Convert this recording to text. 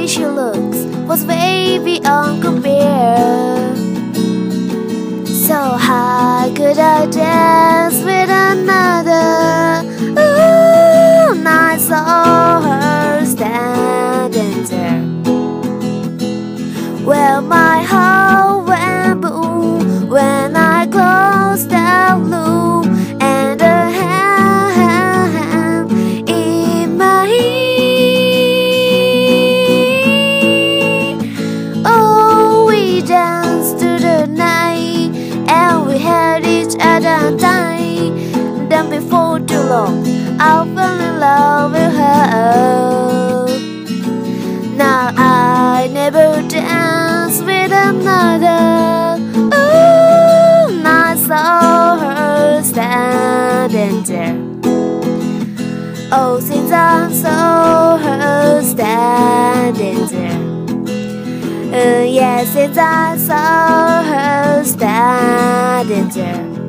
way she looks was way beyond compare. So how could I dance with another? Ooh, and I saw her standing there. Well, my heart went boom when I closed that loop, and a hand in my ear. Oh, we danced to the night, and we had each other tight. Then before too long, I fell in love with her. Now I never dance with another. Ooh, and I saw her standing there. Oh, since I saw her standing there. Yeah, since I saw her standing there.